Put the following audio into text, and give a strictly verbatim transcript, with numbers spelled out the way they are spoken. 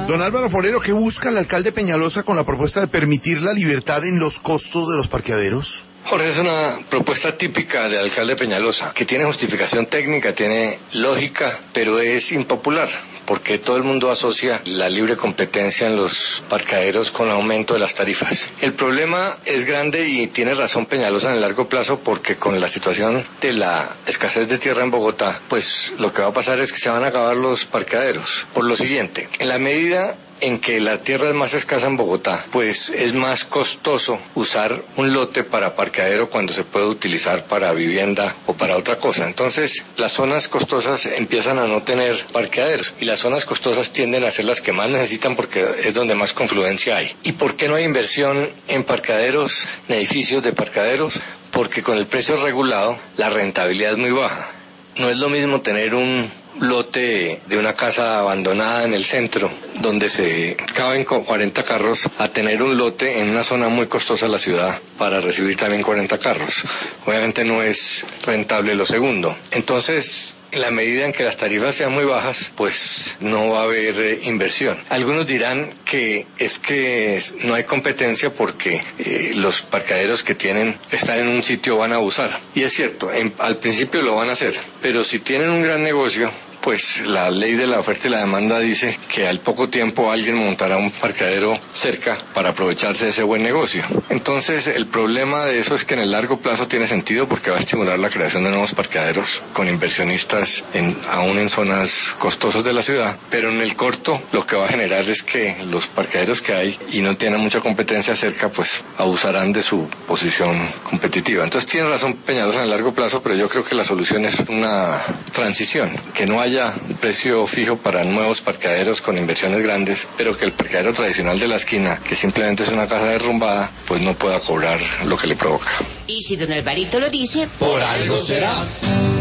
Don Álvaro Forero, ¿qué busca el alcalde Peñalosa con la propuesta de permitir la libertad en los costos de los parqueaderos? Jorge, es una propuesta típica del alcalde Peñalosa, que tiene justificación técnica, tiene lógica, pero es impopular, porque todo el mundo asocia la libre competencia en los parqueaderos con aumento de las tarifas. El problema es grande y tiene razón Peñalosa en el largo plazo, porque con la situación de la escasez de tierra en Bogotá, pues lo que va a pasar es que se van a acabar los parqueaderos. Por lo siguiente, en la medida en que la tierra es más escasa en Bogotá, pues es más costoso usar un lote para parqueadero cuando se puede utilizar para vivienda o para otra cosa. Entonces, las zonas costosas empiezan a no tener parqueaderos y las zonas costosas tienden a ser las que más necesitan porque es donde más confluencia hay. ¿Y por qué no hay inversión en parqueaderos, en edificios de parqueaderos? Porque con el precio regulado la rentabilidad es muy baja. No es lo mismo tener un lote de una casa abandonada en el centro donde se caben con cuarenta carros a tener un lote en una zona muy costosa de la ciudad para recibir también cuarenta carros. Obviamente no es rentable lo segundo. Entonces, en la medida en que las tarifas sean muy bajas, pues no va a haber eh, inversión. Algunos dirán que es que no hay competencia porque eh, los parqueaderos que tienen, están en un sitio, van a abusar. Y es cierto, en, al principio lo van a hacer, pero si tienen un gran negocio, pues la ley de la oferta y la demanda dice que al poco tiempo alguien montará un parqueadero cerca para aprovecharse de ese buen negocio. Entonces el problema de eso es que en el largo plazo tiene sentido porque va a estimular la creación de nuevos parqueaderos con inversionistas en, aún en zonas costosas de la ciudad, pero en el corto lo que va a generar es que los parqueaderos que hay y no tienen mucha competencia cerca, pues abusarán de su posición competitiva. Entonces tiene razón Peñalosa en el largo plazo, pero yo creo que la solución es una transición, que no haya precio fijo para nuevos parqueaderos con inversiones grandes, pero que el parqueadero tradicional de la esquina, que simplemente es una casa derrumbada, pues no pueda cobrar lo que le provoca. Y si don Alvarito lo dice, por algo será.